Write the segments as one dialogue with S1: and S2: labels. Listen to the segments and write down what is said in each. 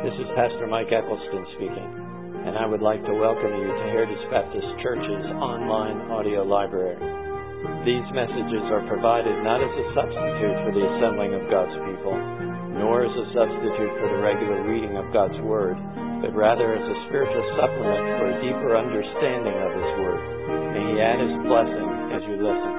S1: This is Pastor Mike Eccleston speaking, and I would like to welcome you to Heritage Baptist Church's online audio library. These messages are provided not as a substitute for the assembling of God's people, nor as a substitute for the regular reading of God's Word, but rather as a spiritual supplement for a deeper understanding of His Word. May He add His blessing as you listen.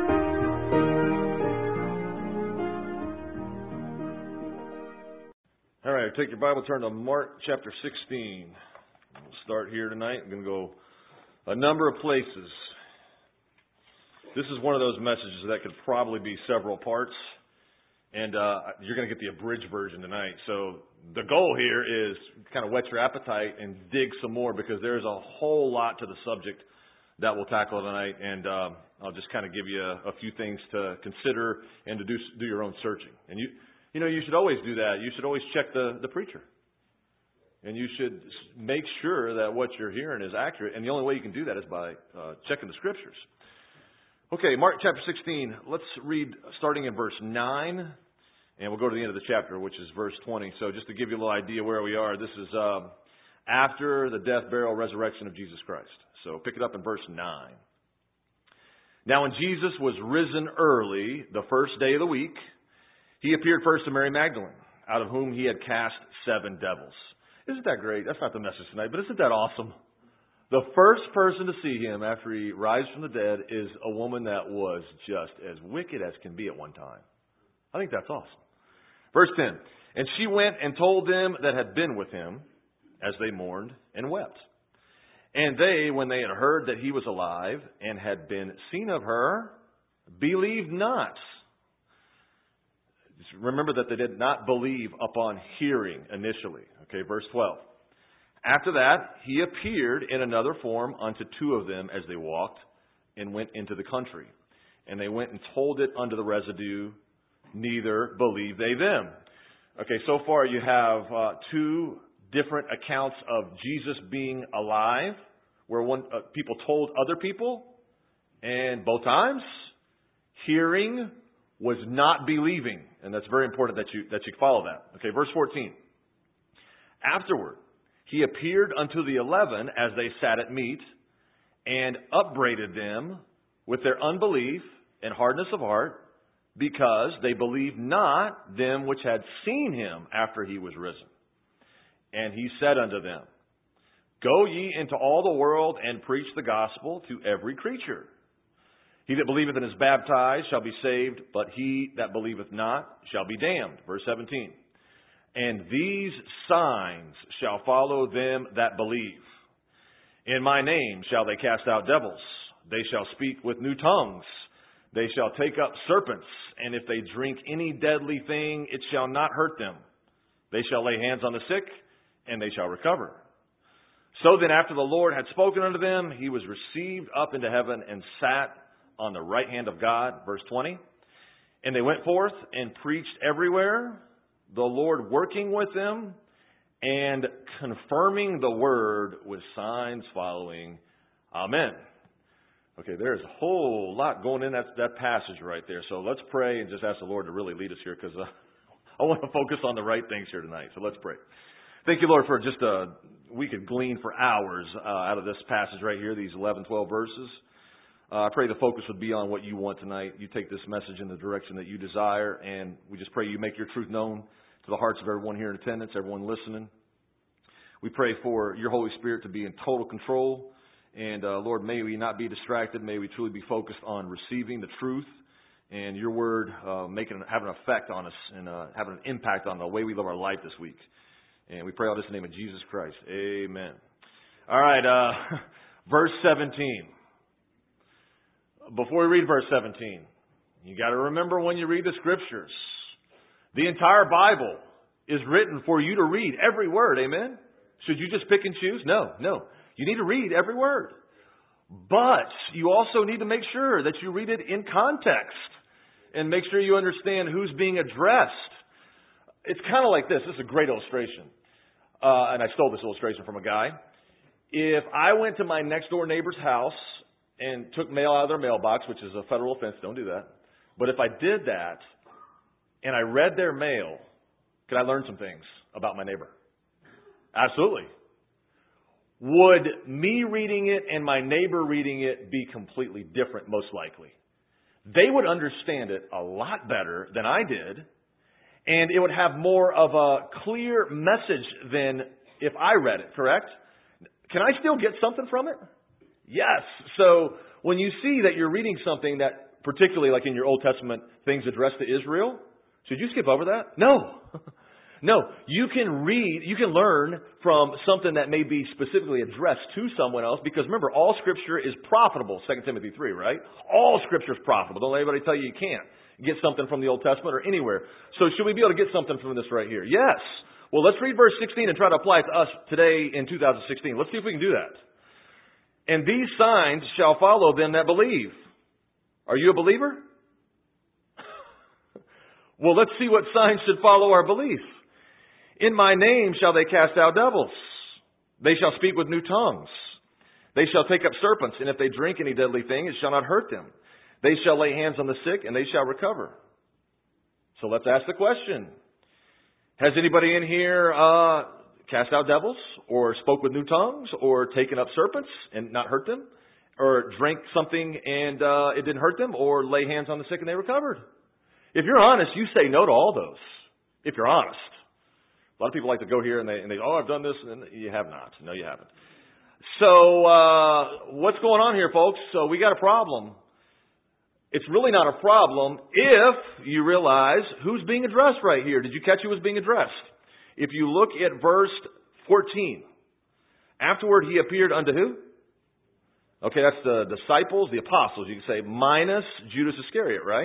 S2: All right, take your Bible, turn to Mark chapter 16. We'll start here tonight. I'm going to go a number of places. This is one of those messages that could probably be several parts, and you're going to get the abridged version tonight. So the goal here is kind of whet your appetite and dig some more, because there's a whole lot to the subject that we'll tackle tonight, and I'll just kind of give you a few things to consider and to do your own searching. And you know, you should always do that. You should always check the preacher. And you should make sure that what you're hearing is accurate. And the only way you can do that is by checking the Scriptures. Okay, Mark chapter 16. Let's read starting in verse 9. And we'll go to the end of the chapter, which is verse 20. So just to give you a little idea where we are, this is after the death, burial, resurrection of Jesus Christ. So pick it up in verse 9. Now when Jesus was risen early, the first day of the week, He appeared first to Mary Magdalene, out of whom He had cast 7 devils. Isn't that great? That's not the message tonight, but isn't that awesome? The first person to see Him after He rises from the dead is a woman that was just as wicked as can be at one time. I think that's awesome. Verse 10, and she went and told them that had been with Him, as they mourned and wept. And they, when they had heard that He was alive and had been seen of her, believed not. Remember that they did not believe upon hearing initially. Okay, verse 12. After that, He appeared in another form unto 2 of them as they walked, and went into the country. And they went and told it unto the residue, neither believed they them. Okay, so far you have 2 different accounts of Jesus being alive, where people told other people, and both times, hearing was not believing. And that's very important that you follow that. Okay, verse 14. Afterward, He appeared unto the 11 as they sat at meat, and upbraided them with their unbelief and hardness of heart, because they believed not them which had seen Him after He was risen. And He said unto them, Go ye into all the world and preach the gospel to every creature. He that believeth and is baptized shall be saved, but he that believeth not shall be damned. Verse 17. And these signs shall follow them that believe. In my name shall they cast out devils. They shall speak with new tongues. They shall take up serpents. And if they drink any deadly thing, it shall not hurt them. They shall lay hands on the sick, and they shall recover. So then after the Lord had spoken unto them, He was received up into heaven and sat on the right hand of God. Verse 20. And they went forth and preached everywhere, the Lord working with them and confirming the word with signs following. Amen. Okay, there's a whole lot going in that passage right there. So let's pray and just ask the Lord to really lead us here, because I want to focus on the right things here tonight. So let's pray. Thank you, Lord, for just we could glean for hours out of this passage right here, these 11, 12 verses. I pray the focus would be on what You want tonight. You take this message in the direction that You desire, and we just pray You make Your truth known to the hearts of everyone here in attendance, everyone listening. We pray for Your Holy Spirit to be in total control, and Lord, may we not be distracted. May we truly be focused on receiving the truth and Your Word having an effect on us and having an impact on the way we live our life this week. And we pray all this in the name of Jesus Christ. Amen. All right, verse 17. Before we read verse 17, you got to remember when you read the Scriptures, the entire Bible is written for you to read every word. Amen? Should you just pick and choose? No. You need to read every word. But you also need to make sure that you read it in context and make sure you understand who's being addressed. It's kind of like this. This is a great illustration. And I stole this illustration from a guy. If I went to my next door neighbor's house and took mail out of their mailbox, which is a federal offense, don't do that. But if I did that and I read their mail, could I learn some things about my neighbor? Absolutely. Would me reading it and my neighbor reading it be completely different? Most likely. They would understand it a lot better than I did, and it would have more of a clear message than if I read it, correct? Can I still get something from it? Yes. So when you see that you're reading something that, particularly like in your Old Testament, things addressed to Israel, should you skip over that? No. No. You can learn from something that may be specifically addressed to someone else, because remember, all Scripture is profitable, 2 Timothy 3, right? All Scripture is profitable. Don't let anybody tell you you can't get something from the Old Testament or anywhere. So should we be able to get something from this right here? Yes. Well, let's read verse 16 and try to apply it to us today in 2016. Let's see if we can do that. And these signs shall follow them that believe. Are you a believer? Well, let's see what signs should follow our belief. In my name shall they cast out devils. They shall speak with new tongues. They shall take up serpents, and if they drink any deadly thing, it shall not hurt them. They shall lay hands on the sick, and they shall recover. So let's ask the question. Has anybody in here cast out devils, or spoke with new tongues, or taken up serpents and not hurt them, or drank something and it didn't hurt them, or lay hands on the sick and they recovered? If you're honest, you say no to all those. If you're honest. A lot of people like to go here and they oh, I've done this, and you have not. No, you haven't. So what's going on here, folks? So we got a problem. It's really not a problem if you realize who's being addressed right here. Did you catch who was being addressed? If you look at verse 14, afterward he appeared unto who? Okay, that's the disciples, the apostles, you can say, minus Judas Iscariot, right?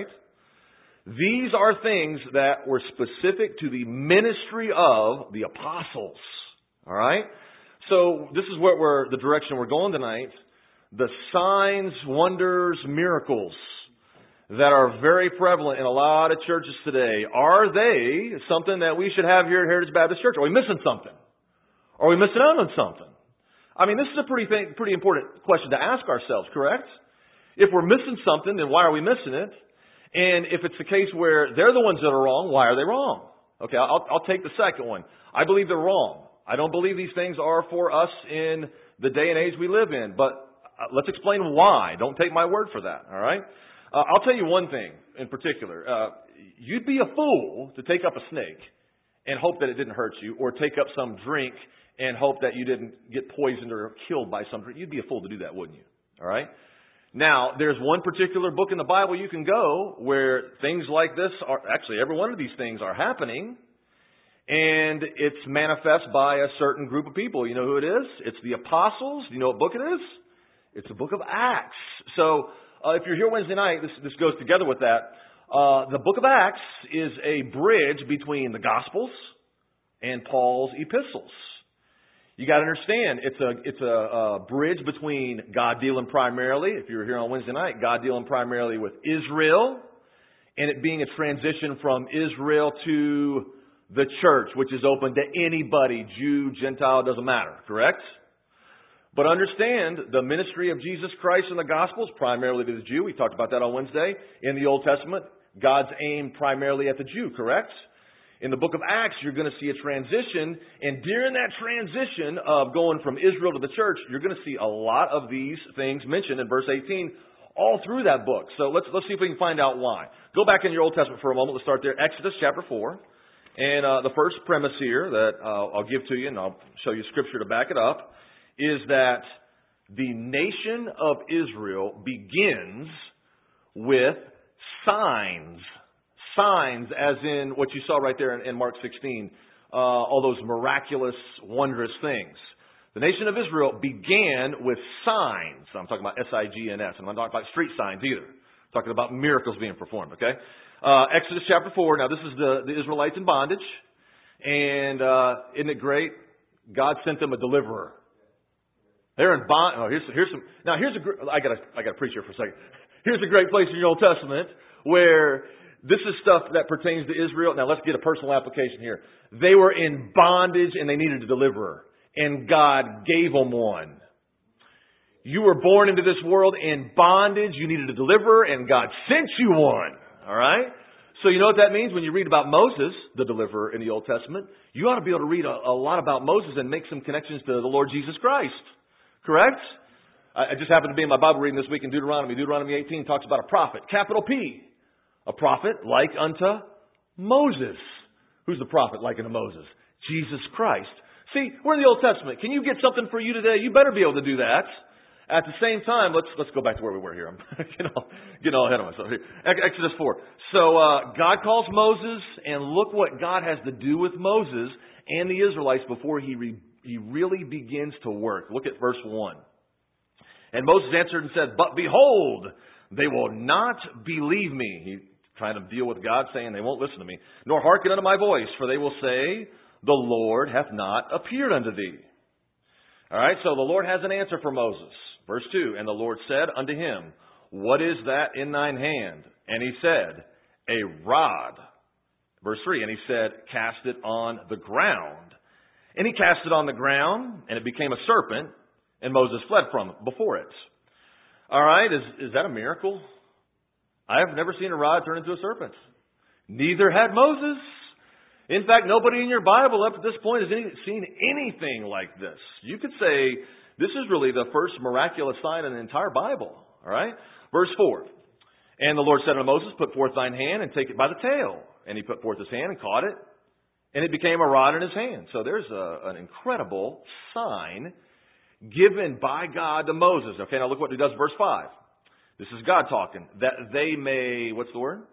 S2: These are things that were specific to the ministry of the apostles. All right? So this is what the direction we're going tonight. The signs, wonders, miracles that are very prevalent in a lot of churches today. Are they something that we should have here at Heritage Baptist Church? Are we missing something? Are we missing out on something? I mean, this is a pretty important question to ask ourselves, correct? If we're missing something, then why are we missing it? And if it's the case where they're the ones that are wrong, why are they wrong? Okay, I'll take the second one. I believe they're wrong. I don't believe these things are for us in the day and age we live in. But let's explain why. Don't take my word for that, all right? I'll tell you one thing in particular. You'd be a fool to take up a snake and hope that it didn't hurt you, or take up some drink and hope that you didn't get poisoned or killed by some drink. You'd be a fool to do that, wouldn't you? All right? Now, there's one particular book in the Bible you can go where things like this are, actually every one of these things are happening, and it's manifest by a certain group of people. You know who it is? It's the apostles. Do you know what book it is? It's the book of Acts. So, if you're here Wednesday night, this goes together with that. The book of Acts is a bridge between the Gospels and Paul's epistles. You got to understand, it's a bridge between God dealing primarily, if you were here on Wednesday night, God dealing primarily with Israel, and it being a transition from Israel to the church, which is open to anybody, Jew, Gentile, doesn't matter, correct? But understand, the ministry of Jesus Christ in the Gospels, primarily to the Jew. We talked about that on Wednesday. In the Old Testament, God's aim primarily at the Jew, correct? In the book of Acts, you're going to see a transition. And during that transition of going from Israel to the church, you're going to see a lot of these things mentioned in verse 18 all through that book. So let's see if we can find out why. Go back in your Old Testament for a moment. Let's start there. Exodus chapter 4. And the first premise here that I'll give to you, and I'll show you scripture to back it up, is that the nation of Israel begins with signs. Signs, as in what you saw right there in Mark 16, all those miraculous, wondrous things. The nation of Israel began with signs. I'm talking about S-I-G-N-S. I'm not talking about street signs either. I'm talking about miracles being performed, okay? Exodus chapter 4. Now, this is the Israelites in bondage. And isn't it great? God sent them a deliverer. They're in bond. Oh, here's some. Now, I gotta preach here for a second. Here's a great place in your Old Testament where this is stuff that pertains to Israel. Now, let's get a personal application here. They were in bondage and they needed a deliverer. And God gave them one. You were born into this world in bondage. You needed a deliverer and God sent you one. All right? So you know what that means when you read about Moses, the deliverer in the Old Testament? You ought to be able to read a lot about Moses and make some connections to the Lord Jesus Christ. Correct? I just happened to be in my Bible reading this week in Deuteronomy. Deuteronomy 18 talks about a prophet, capital P. A prophet like unto Moses. Who's the prophet like unto Moses? Jesus Christ. See, we're in the Old Testament. Can you get something for you today? You better be able to do that. At the same time, let's go back to where we were here. I'm getting all ahead of myself here. Exodus 4. So God calls Moses, and look what God has to do with Moses and the Israelites before he really begins to work. Look at verse 1. And Moses answered and said, "But behold, they will not believe me." He's trying to deal with God, saying they won't listen to me, "nor hearken unto my voice, for they will say, the Lord hath not appeared unto thee." All right, so the Lord has an answer for Moses. Verse 2, and the Lord said unto him, "What is that in thine hand?" And he said, "A rod." Verse 3, and he said, "Cast it on the ground." And he cast it on the ground, and it became a serpent, and Moses fled from it, before it. All right, is that a miracle? I have never seen a rod turn into a serpent. Neither had Moses. In fact, nobody in your Bible up to this point has seen anything like this. You could say this is really the first miraculous sign in the entire Bible. All right? Verse 4. And the Lord said unto Moses, "Put forth thine hand and take it by the tail." And he put forth his hand and caught it, and it became a rod in his hand. So there's an incredible sign given by God to Moses. Okay, now look what he does in verse 5. This is God talking. That they may, what's the word?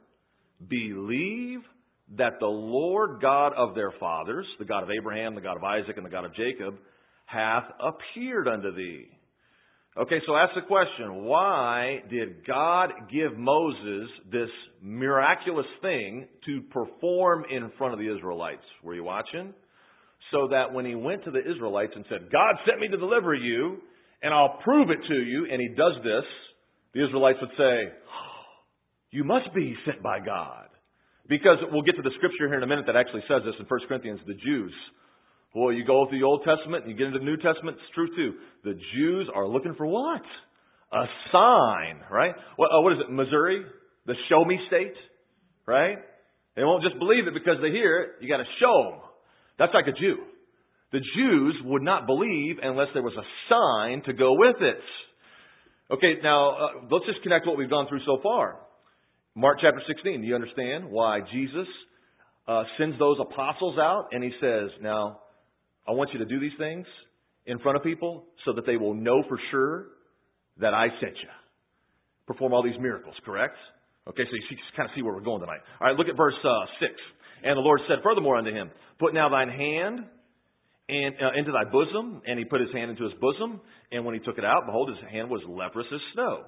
S2: Believe that the Lord God of their fathers, the God of Abraham, the God of Isaac, and the God of Jacob, hath appeared unto thee. Okay, so ask the question, why did God give Moses this miraculous thing to perform in front of the Israelites? Were you watching? So that when he went to the Israelites and said, "God sent me to deliver you, and I'll prove it to you," and he does this, the Israelites would say, "You must be sent by God." Because we'll get to the scripture here in a minute that actually says this in 1 Corinthians, the Jews. Boy, you go through the Old Testament and you get into the New Testament, it's true too. The Jews are looking for what? A sign, right? What is it, Missouri? The show me state, right? They won't just believe it because they hear it. You got to show them. That's like a Jew. The Jews would not believe unless there was a sign to go with it. Okay, now let's just connect what we've gone through so far. Mark chapter 16, do you understand why Jesus sends those apostles out and he says, "Now, I want you to do these things in front of people so that they will know for sure that I sent you." Perform all these miracles, correct? Okay, so you kind of see where we're going tonight. All right, look at verse 6. And the Lord said furthermore unto him, "Put now thine hand into thy bosom." And he put his hand into his bosom. And when he took it out, behold, his hand was leprous as snow.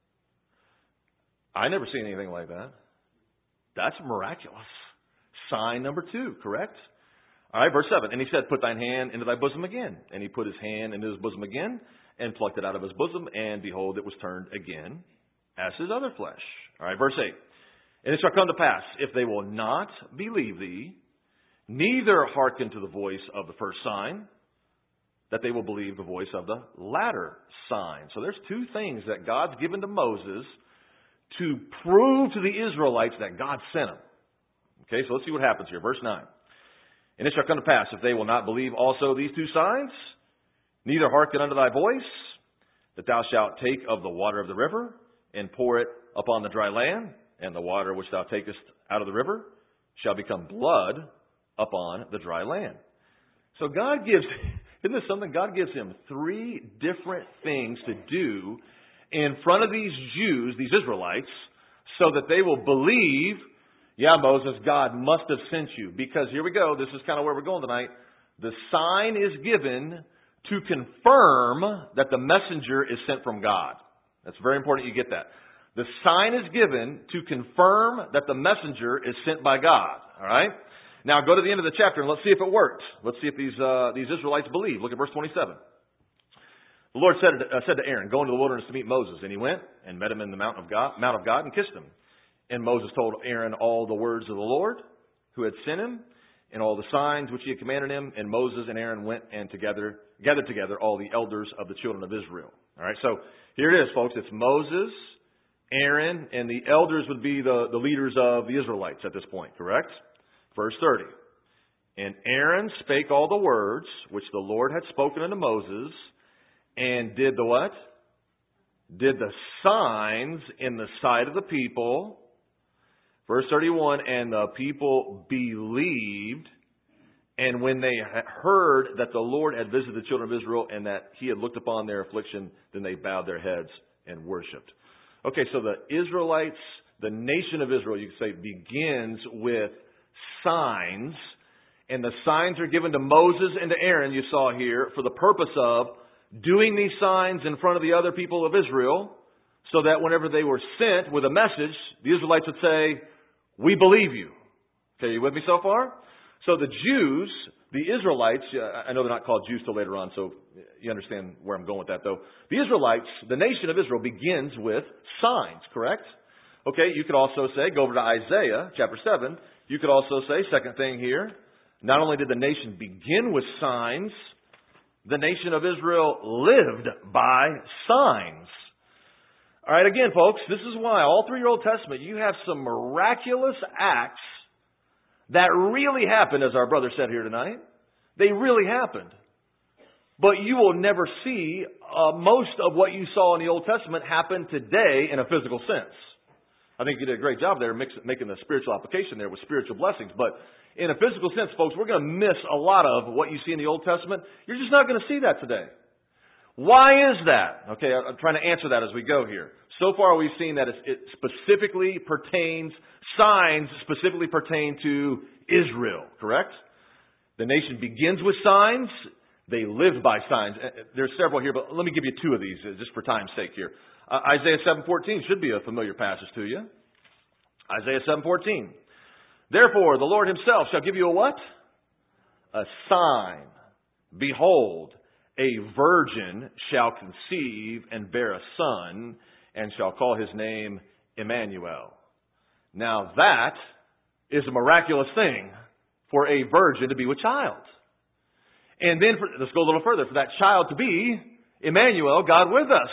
S2: I never seen anything like that. That's miraculous. Sign number 2, correct? All right, verse 7. And he said, "Put thine hand into thy bosom again." And he put his hand into his bosom again and plucked it out of his bosom. And behold, it was turned again as his other flesh. All right, verse 8. And it shall come to pass, if they will not believe thee, neither hearken to the voice of the first sign, that they will believe the voice of the latter sign. So there's 2 things that God's given to Moses to prove to the Israelites that God sent them. Okay, so let's see what happens here. Verse 9. And it shall come to pass, if they will not believe also these 2 signs, neither hearken unto thy voice, that thou shalt take of the water of the river, and pour it upon the dry land, and the water which thou takest out of the river shall become blood upon the dry land. So God gives, isn't this something? God gives him 3 different things to do in front of these Jews, these Israelites, so that they will believe, yeah, Moses, God must have sent you. Because here we go, this is kind of where we're going tonight. The sign is given to confirm that the messenger is sent from God. That's very important you get that. The sign is given to confirm that the messenger is sent by God. All right? Now go to the end of the chapter and let's see if it worked. Let's see if these Israelites believe. Look at verse 27. The Lord said to Aaron, "Go into the wilderness to meet Moses." And he went and met him in the Mount of God and kissed him. And Moses told Aaron all the words of the Lord who had sent him and all the signs which he had commanded him. And Moses and Aaron went and gathered together all the elders of the children of Israel. All right, so here it is, folks. It's Moses, Aaron and the elders would be the leaders of the Israelites at this point, correct? Verse 30. And Aaron spake all the words which the Lord had spoken unto Moses, and did the what? Did the signs in the sight of the people. Verse 31, and the people believed, and when they heard that the Lord had visited the children of Israel and that he had looked upon their affliction, then they bowed their heads and worshipped. Okay, so the Israelites, the nation of Israel, you could say, begins with signs. And the signs are given to Moses and to Aaron, you saw here, for the purpose of doing these signs in front of the other people of Israel, so that whenever they were sent with a message, the Israelites would say, we believe you. Okay, you with me so far? So the Jews, the Israelites, I know they're not called Jews till later on, so you understand where I'm going with that though. The Israelites, the nation of Israel, begins with signs, correct? Okay, you could also say, go over to Isaiah chapter 7, you could also say, second thing here, not only did the nation begin with signs, the nation of Israel lived by signs. All right, again, folks, this is why all through your Old Testament you have some miraculous acts that really happened, as our brother said here tonight. They really happened. But you will never see most of what you saw in the Old Testament happen today in a physical sense. I think you did a great job there making the spiritual application there with spiritual blessings. But in a physical sense, folks, we're going to miss a lot of what you see in the Old Testament. You're just not going to see that today. Why is that? Okay, I'm trying to answer that as we go here. So far we've seen that it specifically pertains, signs specifically pertain to Israel, correct? The nation begins with signs. They live by signs. There's several here, but let me give you two of these just for time's sake here. Isaiah 7:14 should be a familiar passage to you. Isaiah 7:14. Therefore, the Lord himself shall give you a what? A sign. Behold, a virgin shall conceive and bear a son, and shall call his name Emmanuel. Now that is a miraculous thing for a virgin to be with child. And then, let's go a little further, for that child to be Emmanuel, God with us.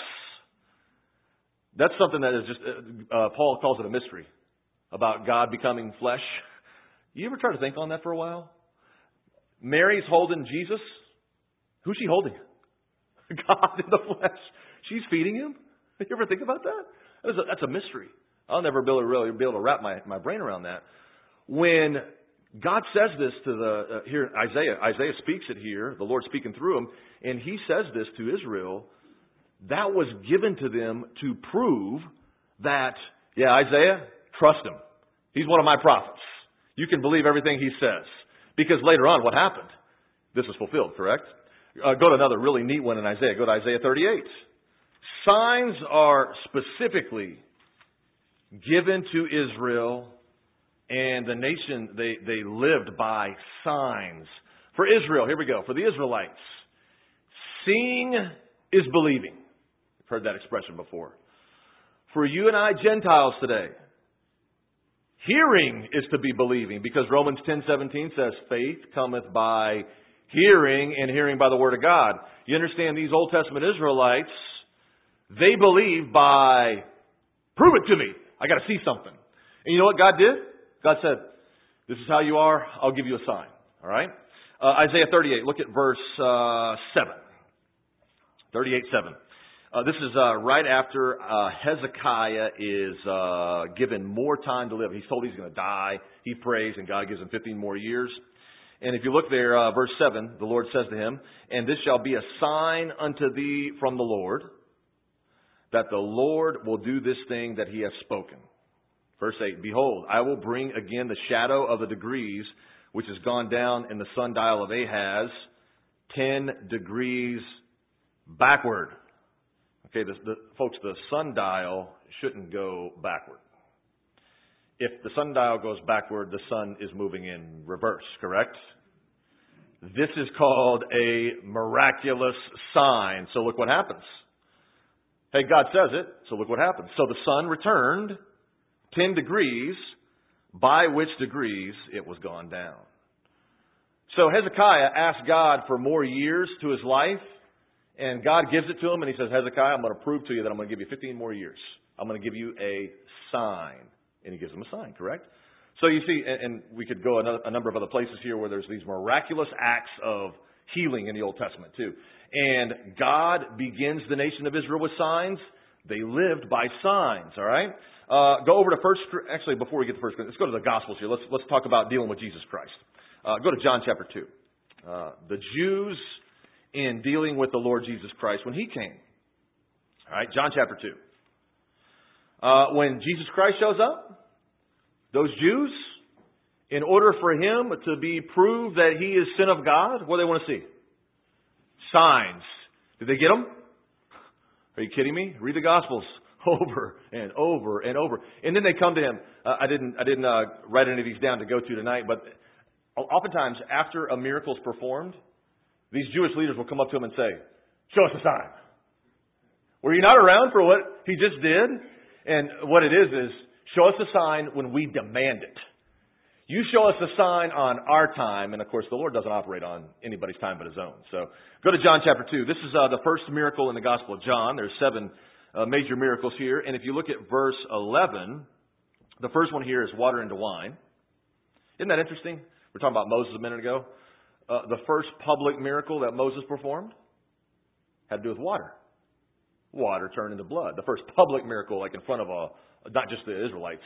S2: That's something that is just, Paul calls it a mystery, about God becoming flesh. You ever try to think on that for a while? Mary's holding Jesus. Who's she holding? God in the flesh. She's feeding him. You ever think about that? That's a mystery. I'll never really be able to wrap my brain around that. When God says this to here Isaiah speaks it here, the Lord speaking through him, and he says this to Israel, that was given to them to prove that, yeah, Isaiah, trust him. He's one of my prophets. You can believe everything he says. Because later on, what happened? This was fulfilled, correct? Go to another really neat one in Isaiah. Go to Isaiah 38. Signs are specifically given to Israel, and the nation, they lived by signs. For Israel, here we go. For the Israelites, seeing is believing. You've heard that expression before. For you and I, Gentiles today, hearing is to be believing, because Romans 10:17 says, faith cometh by hearing, and hearing by the word of God. You understand, these Old Testament Israelites, they believe by, prove it to me. I got to see something. And you know what God did? God said, this is how you are. I'll give you a sign. All right? Isaiah 38. Look at verse 7. 38:7. This is right after Hezekiah is given more time to live. He's told he's going to die. He prays, and God gives him 15 more years. And if you look there, verse 7, the Lord says to him, and this shall be a sign unto thee from the Lord, that the Lord will do this thing that he has spoken. Verse 8, behold, I will bring again the shadow of the degrees, which has gone down in the sundial of Ahaz, 10 degrees backward. Okay, folks, the sundial shouldn't go backward. If the sundial goes backward, the sun is moving in reverse, correct? This is called a miraculous sign. So look what happens. Hey, God says it, so look what happens. So the sun returned 10 degrees, by which degrees it was gone down. So Hezekiah asked God for more years to his life, and God gives it to him, and he says, Hezekiah, I'm going to prove to you that I'm going to give you 15 more years. I'm going to give you a sign. And he gives them a sign, correct? So you see, and we could go a number of other places here where there's these miraculous acts of healing in the Old Testament too. And God begins the nation of Israel with signs. They lived by signs, all right? Go over to actually, before we get to first, let's go to the Gospels here. Let's talk about dealing with Jesus Christ. Go to John chapter 2. The Jews in dealing with the Lord Jesus Christ when He came. All right, John chapter 2. When Jesus Christ shows up, those Jews, in order for Him to be proved that He is Son of God, what do they want to see? Signs. Did they get them? Are you kidding me? Read the Gospels over and over and over. And then they come to Him. I didn't write any of these down to go to tonight, but oftentimes after a miracle is performed, these Jewish leaders will come up to Him and say, "Show us a sign. Were you not around for what He just did?" And what it is show us a sign when we demand it. You show us a sign on our time. And of course, the Lord doesn't operate on anybody's time but His own. So go to John chapter 2. This is the first miracle in the Gospel of John. There's 7 major miracles here. And if you look at verse 11, the first one here is water into wine. Isn't that interesting? We were talking about Moses a minute ago. The first public miracle that Moses performed had to do with water. Water turned into blood. The first public miracle, like in front of not just the Israelites.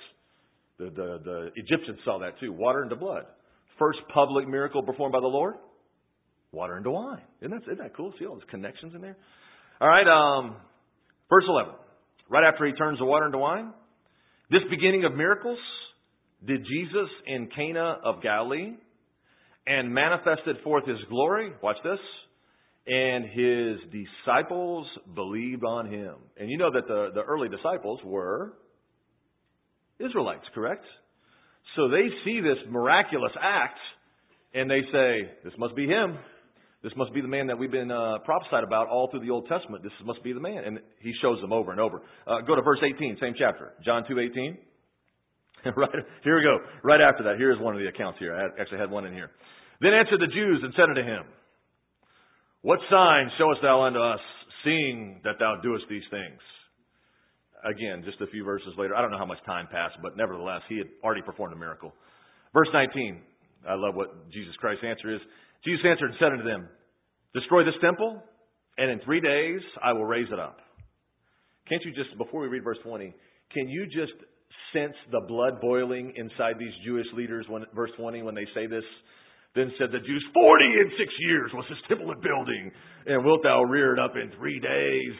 S2: The Egyptians saw that too. Water into blood. First public miracle performed by the Lord. Water into wine. Isn't that cool? See all those connections in there? All right. Verse 11. Right after He turns the water into wine. This beginning of miracles did Jesus in Cana of Galilee and manifested forth His glory. Watch this. And His disciples believed on Him. And you know that the early disciples were Israelites, correct? So they see this miraculous act and they say, "This must be Him. This must be the man that we've been prophesied about all through the Old Testament. This must be the man." And He shows them over and over. Go to verse 18, same chapter. John 2:18. Right, here we go. Right after that, here's one of the accounts here. I actually had one in here. Then answered the Jews and said unto Him, "What sign showest Thou unto us, seeing that Thou doest these things?" Again, just a few verses later. I don't know how much time passed, but nevertheless, He had already performed a miracle. Verse 19. I love what Jesus Christ's answer is. Jesus answered and said unto them, "Destroy this temple, and in 3 days I will raise it up." Can't you just, before we read verse 20, can you just sense the blood boiling inside these Jewish leaders when verse 20 when they say this? Then said the Jews, 46 years was this temple in building, and wilt thou rear it up in 3 days?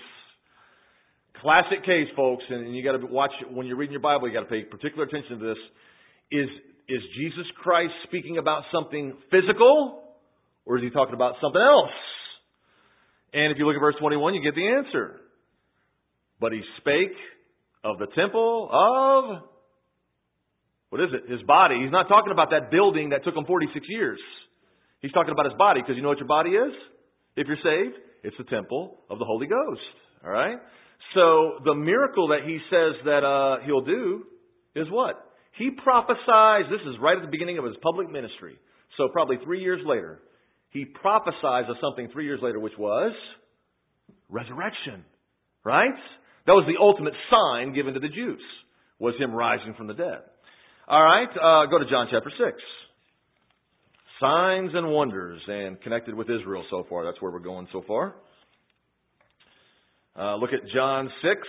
S2: Classic case, folks, and you got to watch when you're reading your Bible. You got to pay particular attention to this. Is Jesus Christ speaking about something physical, or is He talking about something else? And if you look at verse 21, you get the answer. But He spake of the temple of, what is it? His body. He's not talking about that building that took Him 46 years. He's talking about His body, because you know what your body is? If you're saved, it's the temple of the Holy Ghost. All right? So the miracle that He says that He'll do is what? He prophesies, this is right at the beginning of His public ministry. So probably 3 years later, He prophesies of something 3 years later, which was resurrection. Right? That was the ultimate sign given to the Jews, was Him rising from the dead. All right, go to John chapter 6. Signs and wonders, and connected with Israel so far. That's where we're going so far. Look at John 6.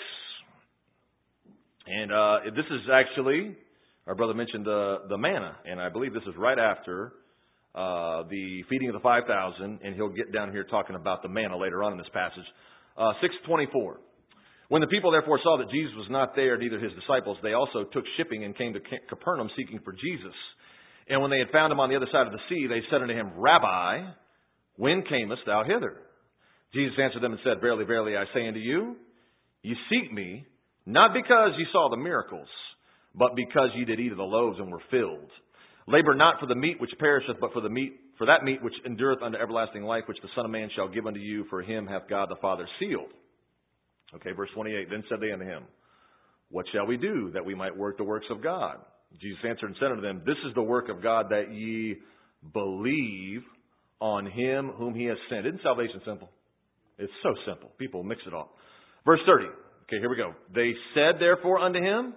S2: And this is actually, our brother mentioned the manna. And I believe this is right after the feeding of the 5,000. And he'll get down here talking about the manna later on in this passage. 6:24. When the people therefore saw that Jesus was not there, neither His disciples, they also took shipping and came to Capernaum seeking for Jesus. And when they had found Him on the other side of the sea, they said unto Him, Rabbi, when camest Thou hither? Jesus answered them and said, Verily, verily, I say unto you, ye seek me, not because ye saw the miracles, but because ye did eat of the loaves and were filled. Labor not for the meat which perisheth, but for that meat which endureth unto everlasting life, which the Son of Man shall give unto you, for Him hath God the Father sealed. Okay, verse 28. Then said they unto Him, What shall we do that we might work the works of God? Jesus answered and said unto them, This is the work of God, that ye believe on Him whom He has sent. Isn't salvation simple? It's so simple. People mix it all. Verse 30. Okay, here we go. They said therefore unto him,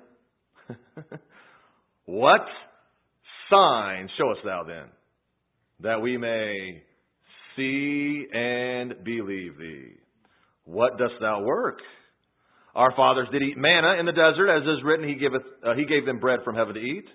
S2: what sign showest thou then, that we may see and believe thee? What dost thou work? Our fathers did eat manna in the desert, as is written, he gave them bread from heaven to eat.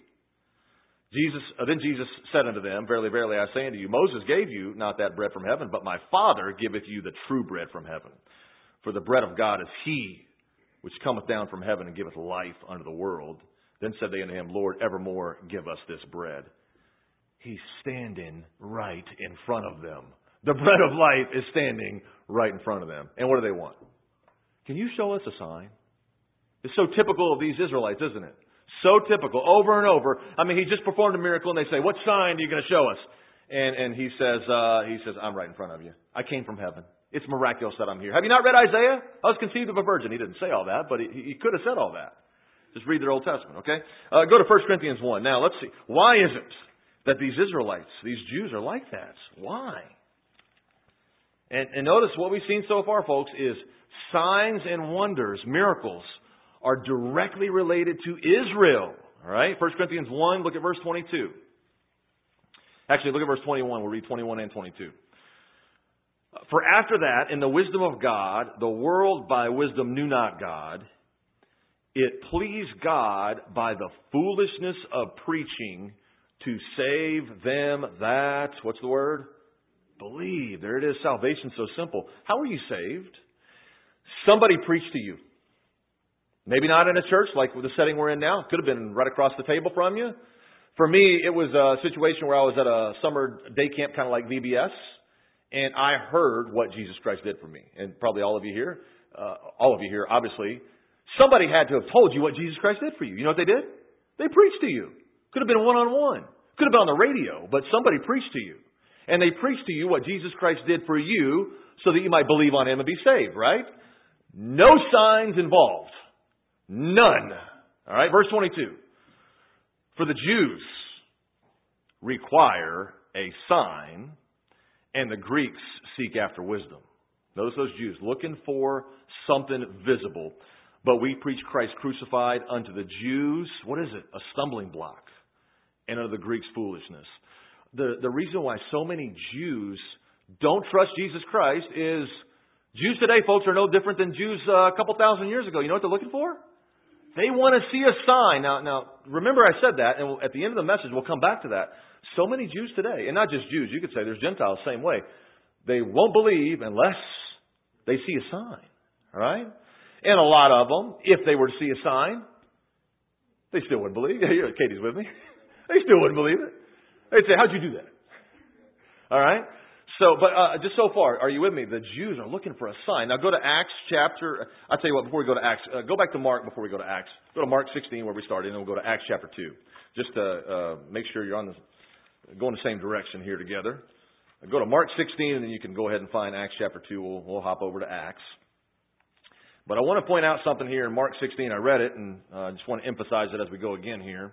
S2: Then Jesus said unto them, verily, verily, I say unto you, Moses gave you not that bread from heaven, but my Father giveth you the true bread from heaven. For the bread of God is he which cometh down from heaven and giveth life unto the world. Then said they unto him, Lord, evermore give us this bread. He's standing right in front of them. The bread of life is standing right in front of them. And what do they want? Can you show us a sign? It's so typical of these Israelites, isn't it? So typical, over and over. I mean, he just performed a miracle, and they say, what sign are you going to show us? And he says, I'm right in front of you. I came from heaven. It's miraculous that I'm here. Have you not read Isaiah? I was conceived of a virgin. He didn't say all that, but he could have said all that. Just read their Old Testament, okay? Go to 1 Corinthians 1. Now, let's see. Why is it that these Israelites, these Jews are like that? Why? And notice what we've seen so far, folks, is signs and wonders, miracles, are directly related to Israel. All right? 1 Corinthians 1, look at verse 22. Actually, look at verse 21. We'll read 21 and 22. For after that, in the wisdom of God, the world by wisdom knew not God. It pleased God by the foolishness of preaching to save them that, what's the word? Believe. There it is, salvation, so simple. How are you saved? Somebody preached to you. Maybe not in a church like the setting we're in now. It could have been right across the table from you. For me, it was a situation where I was at a summer day camp, kind of like VBS, and I heard what Jesus Christ did for me. And probably all of you here, obviously, somebody had to have told you what Jesus Christ did for you. You know what they did? They preached to you. Could have been one-on-one. Could have been on the radio, but somebody preached to you. And they preached to you what Jesus Christ did for you so that you might believe on Him and be saved, right? No signs involved. None. All right, verse 22. For the Jews require a sign, and the Greeks seek after wisdom. Notice those Jews looking for something visible. But we preach Christ crucified, unto the Jews, what is it? A stumbling block. And unto the Greeks foolishness. The reason why so many Jews don't trust Jesus Christ is Jews today, folks, are no different than Jews a couple thousand years ago. You know what they're looking for? They want to see a sign. Now, remember I said that, and at the end of the message, we'll come back to that. So many Jews today, and not just Jews, you could say there's Gentiles the same way. They won't believe unless they see a sign. All right? And a lot of them, if they were to see a sign, they still wouldn't believe. Katie's with me. They still wouldn't believe it. They'd say, how'd you do that? All right? So, but just so far, are you with me? The Jews are looking for a sign. Now go to Acts chapter, I'll tell you what, before we go to Acts, go back to Mark before we go to Acts. Go to Mark 16 where we started, and then we'll go to Acts chapter 2. Just to make sure you're going the same direction here together. Go to Mark 16, and then you can go ahead and find Acts chapter 2. We'll hop over to Acts. But I want to point out something here in Mark 16. I read it, and I just want to emphasize it as we go again here.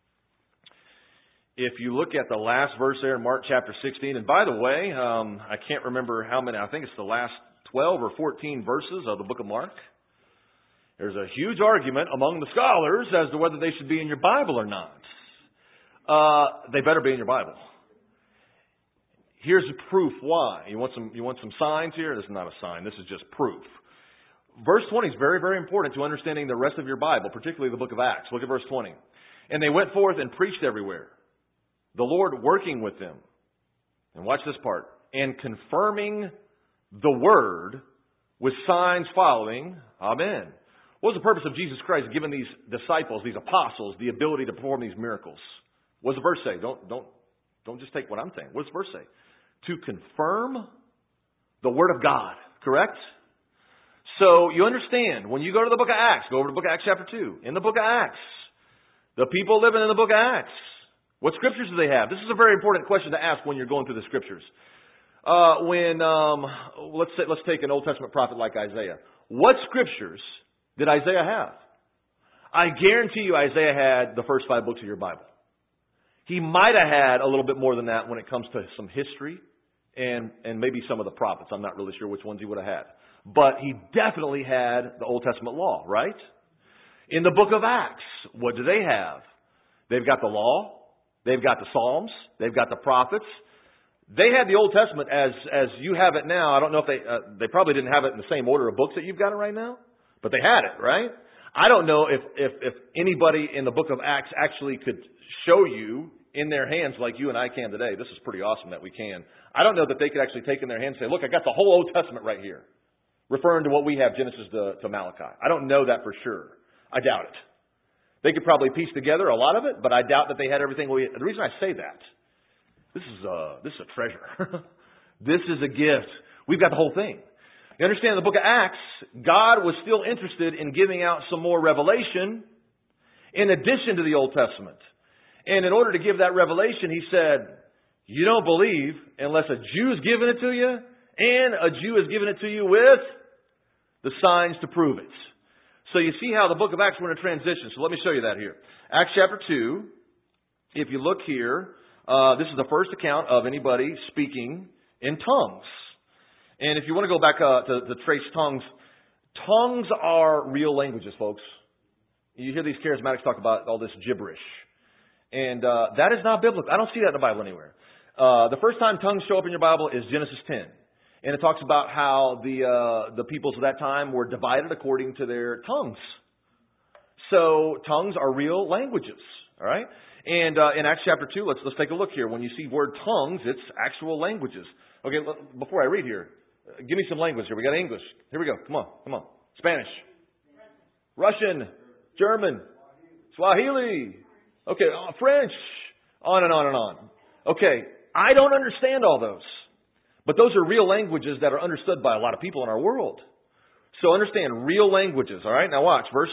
S2: If you look at the last verse there in Mark chapter 16, and by the way, I can't remember how many, I think it's the last 12 or 14 verses of the book of Mark. There's a huge argument among the scholars as to whether they should be in your Bible or not. They better be in your Bible. Here's a proof why. You want some signs here? This is not a sign. This is just proof. Verse 20 is very, very important to understanding the rest of your Bible, particularly the book of Acts. Look at verse 20. And they went forth and preached everywhere, the Lord working with them. And watch this part. And confirming the word with signs following. Amen. What was the purpose of Jesus Christ giving these disciples, these apostles, the ability to perform these miracles? What does the verse say? Don't just take what I'm saying. What does the verse say? To confirm the word of God. Correct? So you understand, when you go to the book of Acts, go over to the book of Acts chapter 2. In the book of Acts, the people living in the book of Acts, what scriptures do they have? This is a very important question to ask when you're going through the scriptures. Let's take an Old Testament prophet like Isaiah. What scriptures did Isaiah have? I guarantee you Isaiah had the first 5 books of your Bible. He might have had a little bit more than that when it comes to some history and maybe some of the prophets. I'm not really sure which ones he would have had. but he definitely had the Old Testament law, right? In the book of Acts, what do they have? They've got the law, they've got the Psalms, they've got the prophets. They had the Old Testament as you have it now. I don't know if they probably didn't have it in the same order of books that you've got it right now, but they had it, right? I don't know if anybody in the book of Acts actually could show you in their hands like you and I can today. This is pretty awesome that we can. I don't know that they could actually take in their hands and say, look, I got the whole Old Testament right here, referring to what we have, Genesis to Malachi. I don't know that for sure. I doubt it. They could probably piece together a lot of it, but I doubt that they had everything. The reason I say that, this is a treasure. This is a gift. We've got the whole thing. You understand, in the book of Acts, God was still interested in giving out some more revelation in addition to the Old Testament. And in order to give that revelation, he said, you don't believe unless a Jew has given it to you, and a Jew has given it to you with the signs to prove it. So you see how the book of Acts went in transition. So let me show you that here. Acts chapter 2, if you look here, this is the first account of anybody speaking in tongues. And if you want to go back to trace tongues, tongues are real languages, folks. You hear these charismatics talk about all this gibberish. And that is not biblical. I don't see that in the Bible anywhere. The first time tongues show up in your Bible is Genesis 10. And it talks about how the peoples of that time were divided according to their tongues. So tongues are real languages. All right? And in Acts chapter 2, let's take a look here. When you see word tongues, it's actual languages. Okay, before I read here, give me some language here. We got English. Here we go. Come on. Spanish. Russian. German. Swahili. Okay, French. On and on and on. Okay, I don't understand all those. But those are real languages that are understood by a lot of people in our world. So understand, real languages. All right, now watch. Verse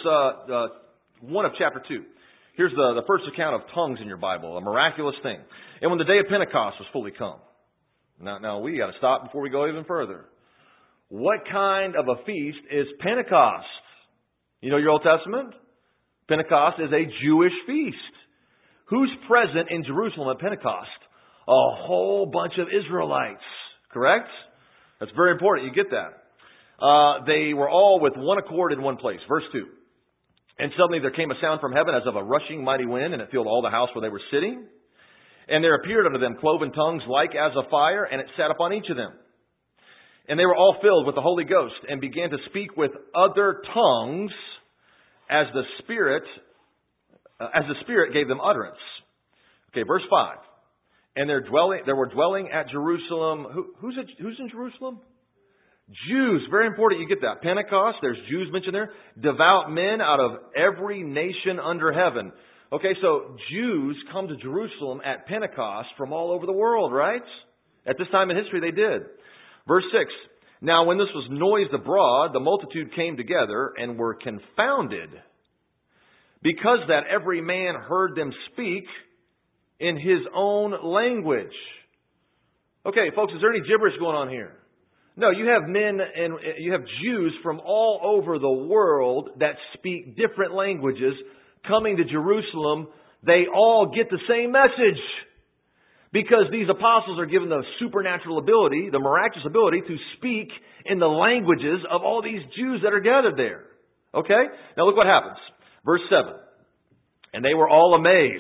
S2: 1 of chapter 2. Here's the first account of tongues in your Bible, a miraculous thing. And when the day of Pentecost was fully come. Now we got to stop before we go even further. What kind of a feast is Pentecost? You know your Old Testament? Pentecost is a Jewish feast. Who's present in Jerusalem at Pentecost? A whole bunch of Israelites. Correct? That's very important. You get that. They were all with one accord in one place. Verse 2. And suddenly there came a sound from heaven as of a rushing mighty wind, and it filled all the house where they were sitting. And there appeared unto them cloven tongues like as of fire, and it sat upon each of them. And they were all filled with the Holy Ghost, and began to speak with other tongues as the Spirit gave them utterance. Okay, verse 5. And there were dwelling at Jerusalem. Who's in Jerusalem? Jews. Very important you get that. Pentecost, there's Jews mentioned there. Devout men out of every nation under heaven. Okay, so Jews come to Jerusalem at Pentecost from all over the world, right? At this time in history they did. Verse 6. Now when this was noised abroad, the multitude came together and were confounded, because that every man heard them speak in his own language. Okay, folks, is there any gibberish going on here? No, you have men and you have Jews from all over the world that speak different languages coming to Jerusalem. They all get the same message, because these apostles are given the supernatural ability, the miraculous ability to speak in the languages of all these Jews that are gathered there. Okay? Now look what happens. Verse 7. And they were all amazed.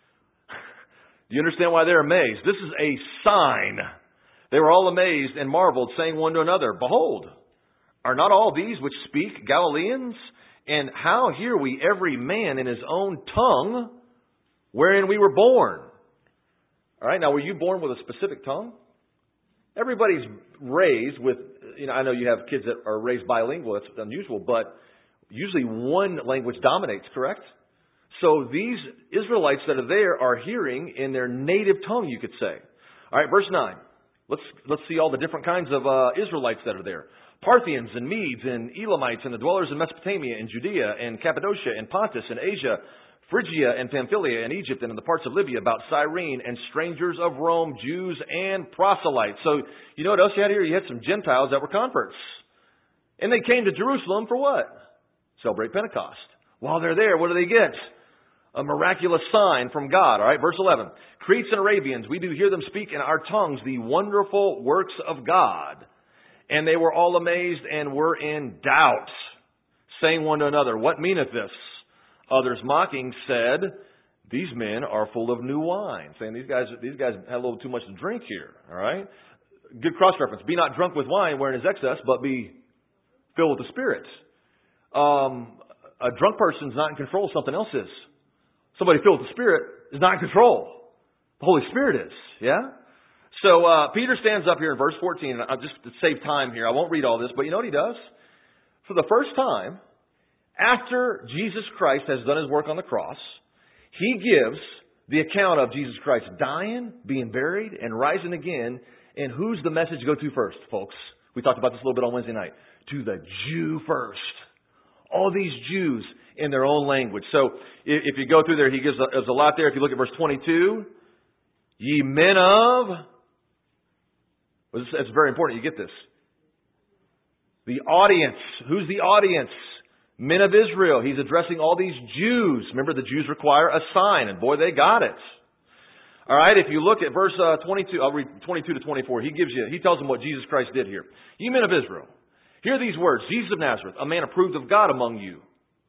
S2: Do you understand why they're amazed? This is a sign. They were all amazed and marveled, saying one to another, Behold, are not all these which speak Galileans? And how hear we every man in his own tongue wherein we were born? All right, now were you born with a specific tongue? Everybody's raised with, I know you have kids that are raised bilingual. That's unusual, but usually one language dominates, correct? So these Israelites that are there are hearing in their native tongue, you could say. All right, verse 9. Let's see all the different kinds of Israelites that are there. Parthians and Medes and Elamites and the dwellers in Mesopotamia and Judea and Cappadocia and Pontus and Asia, Phrygia and Pamphylia and Egypt and in the parts of Libya about Cyrene, and strangers of Rome, Jews and proselytes. So you know what else you had here? You had some Gentiles that were converts. And they came to Jerusalem for what? Celebrate Pentecost. While they're there, what do they get? A miraculous sign from God. All right, verse 11. Cretes and Arabians, we do hear them speak in our tongues the wonderful works of God. And they were all amazed and were in doubt, saying one to another, What meaneth this? Others mocking said, These men are full of new wine. Saying these guys had a little too much to drink here. All right? Good cross-reference. Be not drunk with wine wherein is excess, but be filled with the Spirit. A drunk person's not in control, something else is. Somebody filled with the Spirit is not in control. The Holy Spirit is. Yeah? So Peter stands up here in verse 14, and just to save time here, I won't read all this, but you know what he does? For the first time, after Jesus Christ has done His work on the cross, He gives the account of Jesus Christ dying, being buried, and rising again. And who's the message go to first, folks? We talked about this a little bit on Wednesday night. To the Jew first. All these Jews in their own language. So if you go through there, he gives a lot there. If you look at verse 22, ye men of... It's very important you get this. The audience. Who's the audience? Men of Israel. He's addressing all these Jews. Remember, the Jews require a sign, and boy, they got it. All right, if you look at verse 22, I'll read 22 to 24. He tells them what Jesus Christ did here. Ye men of Israel, hear these words. Jesus of Nazareth, a man approved of God among you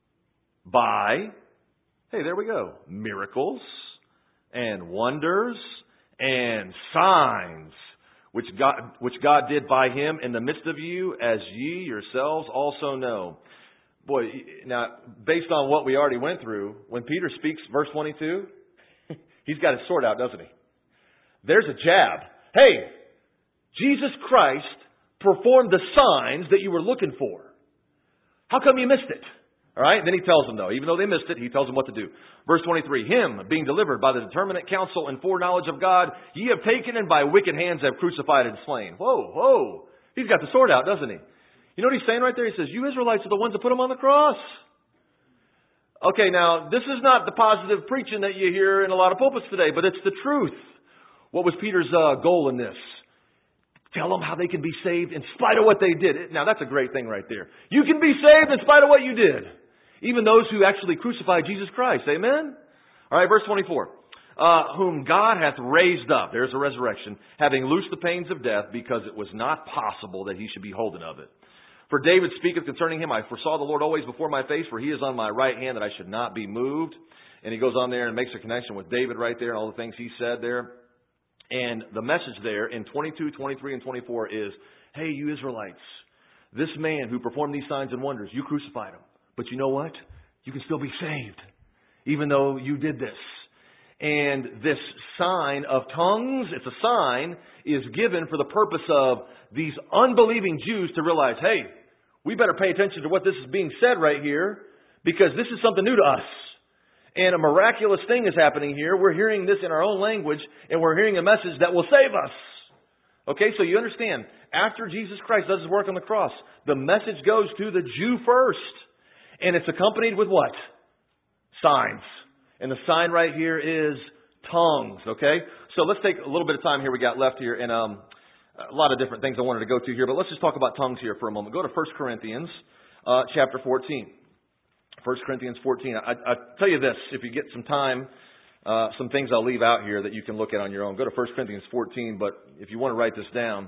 S2: by, hey, there we go, miracles and wonders and signs, which God did by Him in the midst of you, as ye yourselves also know. Boy, now, based on what we already went through, when Peter speaks, verse 22, he's got his sword out, doesn't he? There's a jab. Hey, Jesus Christ performed the signs that you were looking for. How come you missed it? All right, then he tells them, though, even though they missed it, he tells them what to do. Verse 23, Him, being delivered by the determinate counsel and foreknowledge of God, ye have taken and by wicked hands have crucified and slain. Whoa. He's got the sword out, doesn't he? You know what he's saying right there? He says, you Israelites are the ones that put Him on the cross. Okay, now, this is not the positive preaching that you hear in a lot of pulpits today, but it's the truth. What was Peter's goal in this? Tell them how they can be saved in spite of what they did. Now, that's a great thing right there. You can be saved in spite of what you did. Even those who actually crucified Jesus Christ. Amen? All right, verse 24. Whom God hath raised up. There's a resurrection. Having loosed the pains of death, because it was not possible that He should be holden of it. For David speaketh concerning Him, I foresaw the Lord always before my face, for He is on my right hand, that I should not be moved. And he goes on there and makes a connection with David right there and all the things he said there. And the message there in 22, 23, and 24 is, hey, you Israelites, this man who performed these signs and wonders, you crucified Him. But you know what? You can still be saved, even though you did this. And this sign of tongues, it's a sign, is given for the purpose of these unbelieving Jews to realize, hey, we better pay attention to what this is being said right here, because this is something new to us. And a miraculous thing is happening here. We're hearing this in our own language, and we're hearing a message that will save us. Okay, so you understand, after Jesus Christ does His work on the cross, the message goes to the Jew first. And it's accompanied with what? Signs. And the sign right here is tongues. Okay, so let's take a little bit of time here we got left here, and a lot of different things I wanted to go to here, but let's just talk about tongues here for a moment. Go to 1 Corinthians chapter 14. 1 Corinthians 14. I tell you this, if you get some time, some things I'll leave out here that you can look at on your own. Go to 1 Corinthians 14, but if you want to write this down,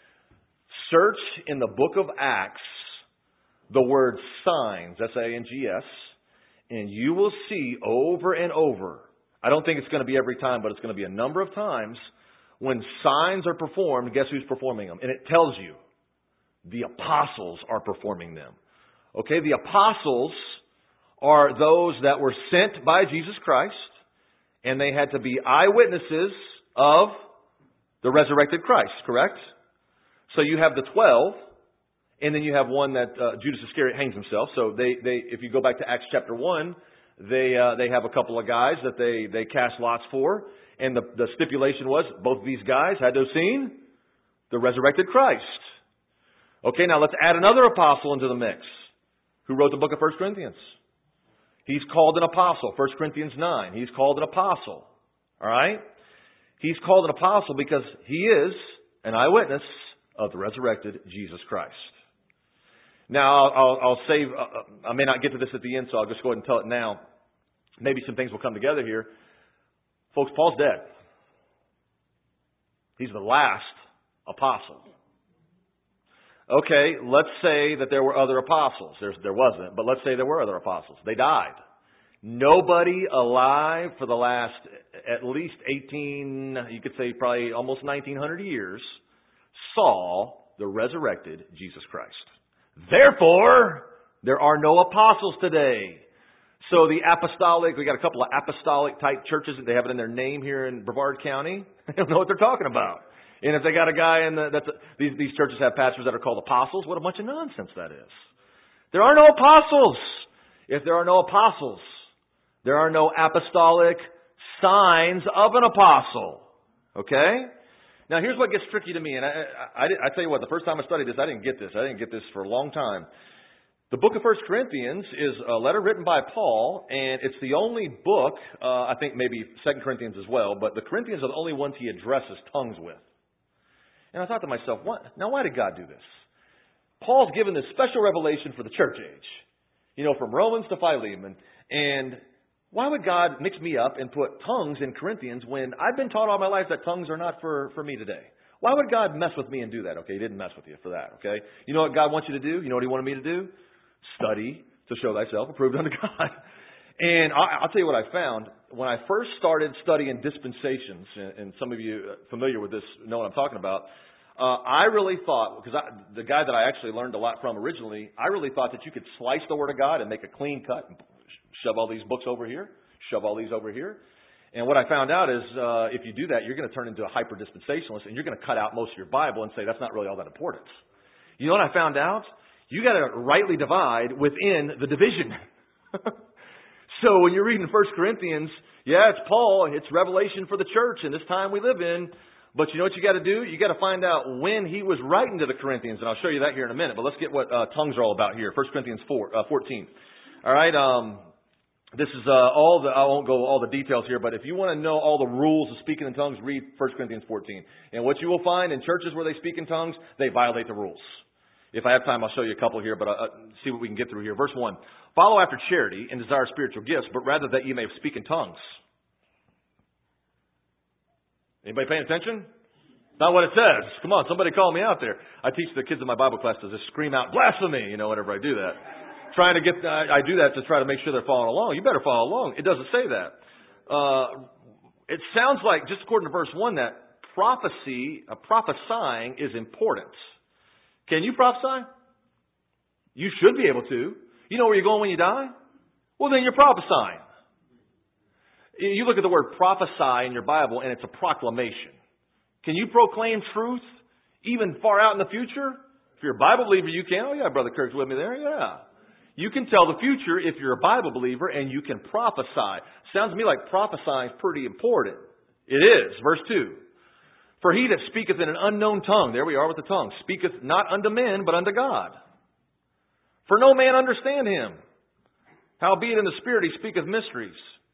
S2: search in the book of Acts the word signs, S-A-N-G-S, and you will see over and over, I don't think it's going to be every time, but it's going to be a number of times, when signs are performed, guess who's performing them? And it tells you, the apostles are performing them. Okay, the apostles are those that were sent by Jesus Christ, and they had to be eyewitnesses of the resurrected Christ, correct? So you have the 12, and then you have one that Judas Iscariot hangs himself. So they if you go back to Acts chapter 1, they have a couple of guys that they cast lots for, and the stipulation was both of these guys had to have seen the resurrected Christ. Okay, now let's add another apostle into the mix, who wrote the book of 1 Corinthians. He's called an apostle. 1 Corinthians 9. He's called an apostle. All right? He's called an apostle because he is an eyewitness of the resurrected Jesus Christ. Now, I'll save, I may not get to this at the end, so I'll just go ahead and tell it now. Maybe some things will come together here. Folks, Paul's dead. He's the last apostle. Okay, let's say that there were other apostles. There wasn't, but let's say there were other apostles. They died. Nobody alive for the last at least 18, you could say probably almost 1900 years, saw the resurrected Jesus Christ. Therefore, there are no apostles today. So the apostolic, we got a couple of apostolic type churches. They have it in their name here in Brevard County. They don't know what they're talking about. And if they got a guy these churches have pastors that are called apostles, what a bunch of nonsense that is. There are no apostles. If there are no apostles, there are no apostolic signs of an apostle. Okay? Now here's what gets tricky to me. And I tell you what, the first time I studied this, I didn't get this. I didn't get this for a long time. The book of 1 Corinthians is a letter written by Paul, and it's the only book, I think maybe 2 Corinthians as well, but the Corinthians are the only ones he addresses tongues with. And I thought to myself, why did God do this? Paul's given this special revelation for the church age, from Romans to Philemon. And why would God mix me up and put tongues in Corinthians when I've been taught all my life that tongues are not for me today? Why would God mess with me and do that? Okay, he didn't mess with you for that, okay? You know what God wants you to do? You know what he wanted me to do? Study to show thyself approved unto God. And I'll tell you what I found. When I first started studying dispensations, and some of you familiar with this know what I'm talking about, I really thought, because the guy that I actually learned a lot from originally, I really thought that you could slice the Word of God and make a clean cut and shove all these books over here, shove all these over here. And what I found out is if you do that, you're going to turn into a hyper-dispensationalist, and you're going to cut out most of your Bible and say that's not really all that important. You know what I found out? You got to rightly divide within the division. So when you're reading 1 Corinthians, it's Paul, it's revelation for the church in this time we live in. But you know what you got to do? You got to find out when he was writing to the Corinthians, and I'll show you that here in a minute. But let's get what tongues are all about here. 1 Corinthians 14. All right. This is I won't go all the details here, but if you want to know all the rules of speaking in tongues, read 1 Corinthians 14. And what you will find in churches where they speak in tongues, they violate the rules. If I have time, I'll show you a couple here, but see what we can get through here. Verse 1. Follow after charity and desire spiritual gifts, but rather that you may speak in tongues. Anybody paying attention? Not what it says. Come on, somebody call me out there. I teach the kids in my Bible class to just scream out blasphemy, whenever I do that. I do that to try to make sure they're following along. You better follow along. It doesn't say that. It sounds like, just according to verse 1, that prophesying is important. Can you prophesy? You should be able to. You know where you're going when you die? Well, then you're prophesying. You look at the word prophesy in your Bible, and it's a proclamation. Can you proclaim truth even far out in the future? If you're a Bible believer, you can. Oh, yeah, Brother Kirk's with me there. Yeah. You can tell the future if you're a Bible believer, and you can prophesy. Sounds to me like prophesying is pretty important. It is. Verse 2. For he that speaketh in an unknown tongue, there we are with the tongue, speaketh not unto men, but unto God. For no man understand him. Howbeit in the Spirit he speaketh mysteries.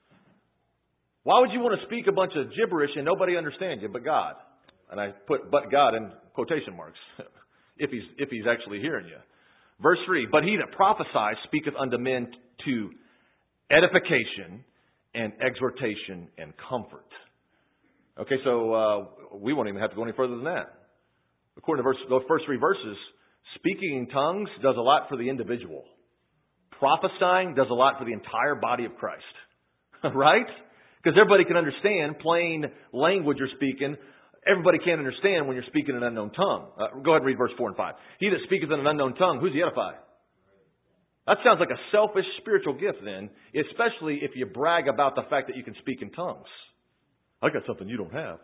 S2: Why would you want to speak a bunch of gibberish and nobody understand you but God? And I put "but God" in quotation marks, if he's actually hearing you. Verse 3, but he that prophesies speaketh unto men to edification and exhortation and comfort. Okay, so we won't even have to go any further than that. According to those first three verses, speaking in tongues does a lot for the individual. Prophesying does a lot for the entire body of Christ. Right? Because everybody can understand plain language you're speaking. Everybody can't understand when you're speaking in an unknown tongue. Go ahead and read verse 4 and 5. He that speaketh in an unknown tongue, who's he edify? That sounds like a selfish spiritual gift then, especially if you brag about the fact that you can speak in tongues. I got something you don't have.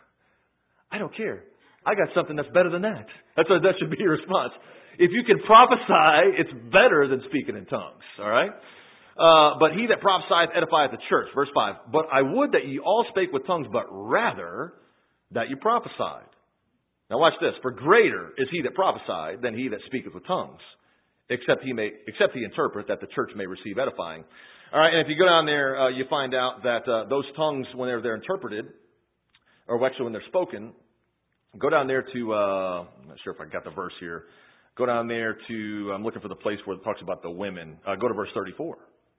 S2: I don't care. I got something that's better than that. That should be your response. If you can prophesy, it's better than speaking in tongues. All right? But he that prophesieth edifieth the church. Verse 5. But I would that ye all spake with tongues, but rather that you prophesied. Now watch this. For greater is he that prophesied than he that speaketh with tongues, except he interpret, that the church may receive edifying. All right, and if you go down there, you find out that those tongues, when they're interpreted, or actually when they're spoken, go down there to, I'm not sure if I got the verse here. Go down there to, I'm looking for the place where it talks about the women. Go to verse 34.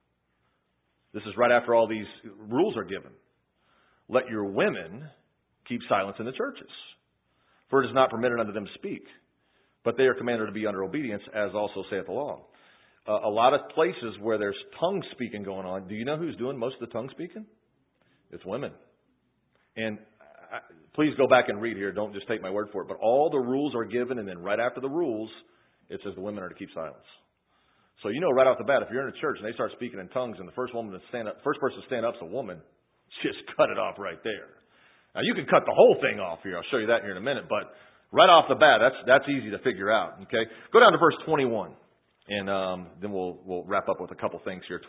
S2: This is right after all these rules are given. Let your women keep silence in the churches, for it is not permitted unto them to speak, but they are commanded to be under obedience, as also saith the law. A lot of places where there's tongue speaking going on, do you know who's doing most of the tongue speaking? It's women. And please go back and read here. Don't just take my word for it. But all the rules are given, and then right after the rules, it says the women are to keep silence. So you know right off the bat, if you're in a church and they start speaking in tongues, and the first person to stand up is a woman, just cut it off right there. Now you can cut the whole thing off here. I'll show you that here in a minute. But right off the bat, that's easy to figure out. Okay, go down to verse 21. And then we'll wrap up with a couple things here.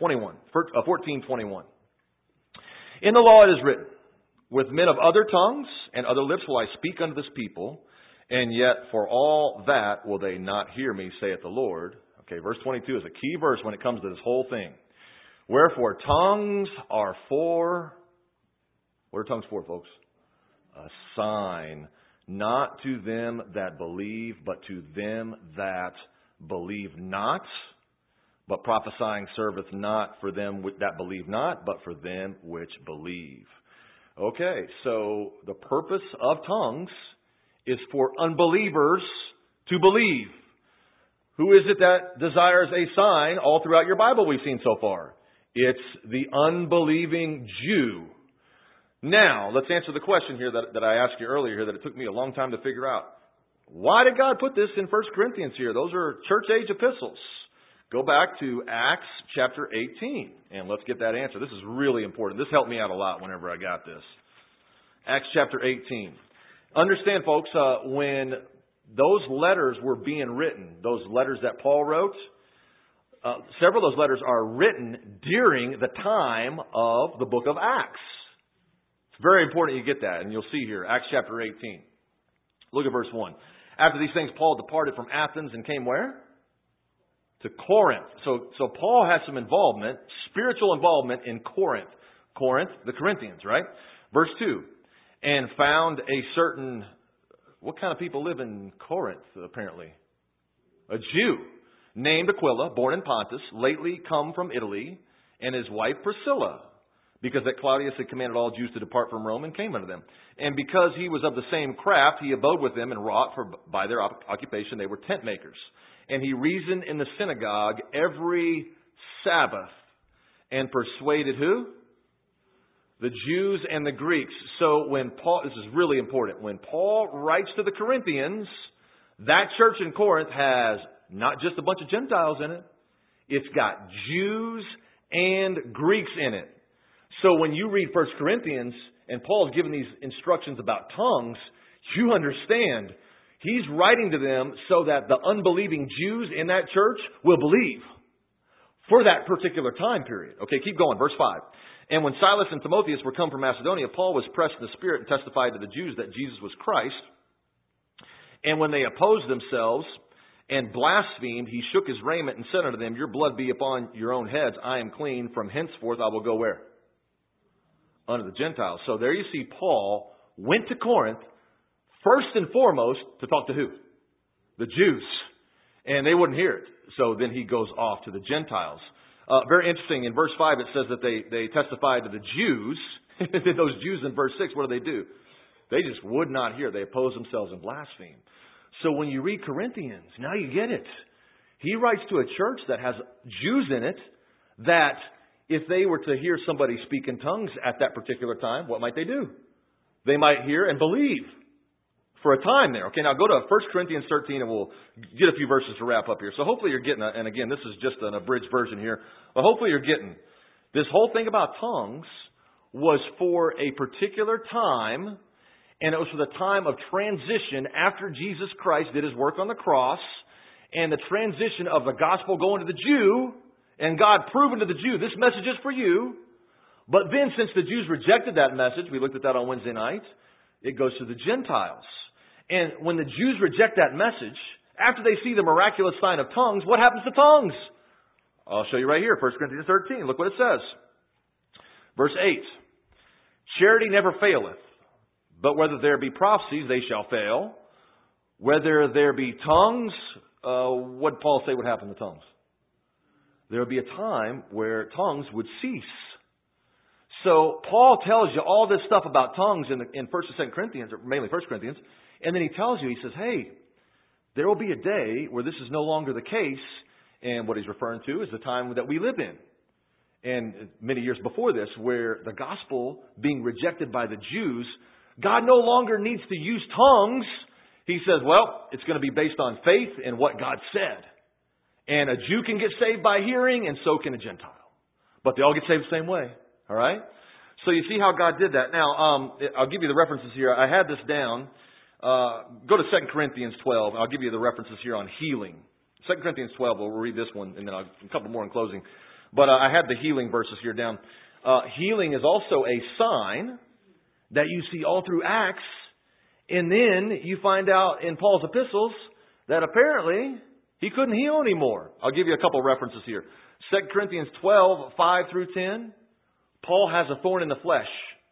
S2: 14:21. In the law it is written, with men of other tongues and other lips will I speak unto this people, and yet for all that will they not hear me, saith the Lord. Okay, verse 22 is a key verse when it comes to this whole thing. Wherefore tongues are for, what are tongues for, folks? A sign, not to them that believe, but to them that believe not, but prophesying serveth not for them that believe not, but for them which believe. Okay, so the purpose of tongues is for unbelievers to believe. Who is it that desires a sign all throughout your Bible we've seen so far? It's the unbelieving Jew. Now, let's answer the question here that I asked you earlier here that it took me a long time to figure out. Why did God put this in 1 Corinthians here? Those are church age epistles. Go back to Acts chapter 18 and let's get that answer. This is really important. This helped me out a lot whenever I got this. Acts chapter 18. Understand, folks, when those letters were being written, those letters that Paul wrote, several of those letters are written during the time of the book of Acts. It's very important you get that, and you'll see here, Acts chapter 18. Look at verse 1. After these things, Paul departed from Athens and came where? To Corinth. So Paul has some involvement, spiritual involvement in Corinth. Corinth, the Corinthians, right? Verse 2. And found a certain, what kind of people live in Corinth, apparently? A Jew named Aquila, born in Pontus, lately come from Italy, and his wife Priscilla, because that Claudius had commanded all Jews to depart from Rome and came unto them. And because he was of the same craft, he abode with them and wrought, for by their occupation they were tent makers. And he reasoned in the synagogue every Sabbath and persuaded who? The Jews and the Greeks. So when Paul, this is really important, when Paul writes to the Corinthians, that church in Corinth has not just a bunch of Gentiles in it. It's got Jews and Greeks in it. So when you read 1 Corinthians and Paul's giving these instructions about tongues, you understand he's writing to them so that the unbelieving Jews in that church will believe for that particular time period. Okay, keep going. Verse 5. And when Silas and Timotheus were come from Macedonia, Paul was pressed in the Spirit and testified to the Jews that Jesus was Christ. And when they opposed themselves and blasphemed, he shook his raiment and said unto them, Your blood be upon your own heads. I am clean. From henceforth I will go where? Unto the Gentiles. So there you see Paul went to Corinth first and foremost to talk to who? The Jews. And they wouldn't hear it. So then he goes off to the Gentiles. Very interesting. In verse 5 it says that they testified to the Jews. Those Jews in verse 6, what do? They just would not hear. They opposed themselves and blasphemed. So when you read Corinthians, now you get it. He writes to a church that has Jews in it that if they were to hear somebody speak in tongues at that particular time, what might they do? They might hear and believe for a time there. Okay, now go to 1 Corinthians 13 and we'll get a few verses to wrap up here. So hopefully you're getting, and again, this is just an abridged version here, but hopefully you're getting this whole thing about tongues was for a particular time, and it was for the time of transition after Jesus Christ did his work on the cross, and the transition of the gospel going to the Jew, and God proving to the Jew, this message is for you. But then since the Jews rejected that message, we looked at that on Wednesday night, it goes to the Gentiles. And when the Jews reject that message, after they see the miraculous sign of tongues, what happens to tongues? I'll show you right here, 1 Corinthians 13. Look what it says. Verse 8. Charity never faileth, but whether there be prophecies, they shall fail. Whether there be tongues, what did Paul say would happen to tongues? There would be a time where tongues would cease. So Paul tells you all this stuff about tongues in 1 and 2 Corinthians, or mainly 1 Corinthians, and then he tells you, he says, hey, there will be a day where this is no longer the case. And what he's referring to is the time that we live in. And many years before this, where the gospel being rejected by the Jews, God no longer needs to use tongues. He says, well, it's going to be based on faith and what God said. And a Jew can get saved by hearing, and so can a Gentile. But they all get saved the same way. All right? So you see how God did that. Now, I'll give you the references here. I had this down. Go to 2 Corinthians 12. I'll give you the references here on healing. 2 Corinthians 12, we'll read this one, and then a couple more in closing. But I had the healing verses here down. Healing is also a sign that you see all through Acts. And then you find out in Paul's epistles that apparently he couldn't heal anymore. I'll give you a couple references here. 2 Corinthians 12, 5 through 10. Paul has a thorn in the flesh.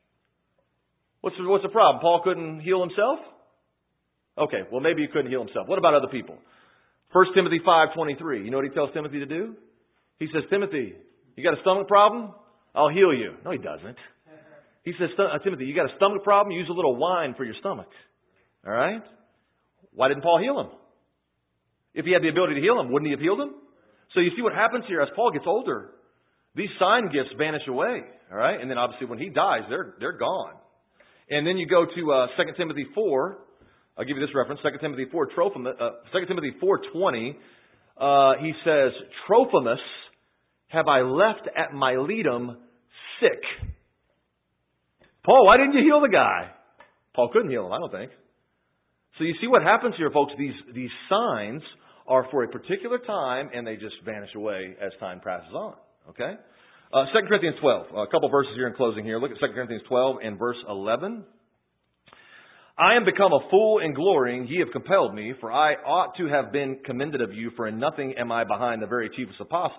S2: What's the problem? Paul couldn't heal himself? Okay, well maybe he couldn't heal himself. What about other people? 1 Timothy 5:23. You know what he tells Timothy to do? He says, Timothy, you got a stomach problem? I'll heal you. No, he doesn't. He says, Timothy, you got a stomach problem? Use a little wine for your stomach. All right? Why didn't Paul heal him? If he had the ability to heal him, wouldn't he have healed him? So you see what happens here as Paul gets older. These sign gifts vanish away. All right? And then obviously when he dies, they're gone. And then you go to 2 Timothy 4. I'll give you this reference. 2 Timothy 4, 2 Timothy 4:20. He says, Trophimus have I left at Miletum sick. Paul, why didn't you heal the guy? Paul couldn't heal him, I don't think. So you see what happens here, folks. These signs are for a particular time, and they just vanish away as time passes on. Okay? 2 Corinthians 12. A couple verses here in closing here. Look at 2 Corinthians 12 and verse 11. I am become a fool in glorying, ye have compelled me, for I ought to have been commended of you, for in nothing am I behind the very chiefest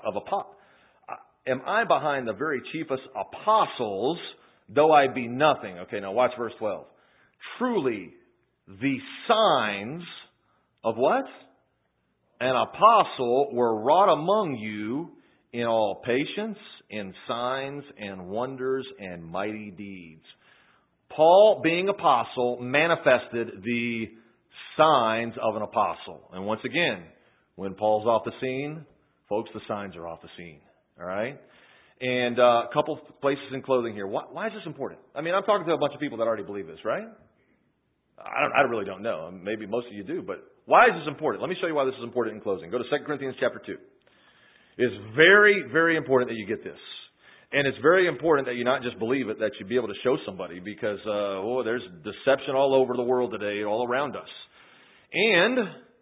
S2: apostles, though I be nothing. Okay, now watch verse 12. Truly, the signs of what? An apostle were wrought among you in all patience, in signs and wonders and mighty deeds. Paul, being apostle, manifested the signs of an apostle. And once again, when Paul's off the scene, folks, the signs are off the scene. All right? And a couple places in closing here. Why is this important? I mean, I'm talking to a bunch of people that already believe this, right? I really don't know. Maybe most of you do. But why is this important? Let me show you why this is important in closing. Go to 2 Corinthians chapter 2. It's very, very important that you get this. And it's very important that you not just believe it, that you be able to show somebody, because there's deception all over the world today, all around us. And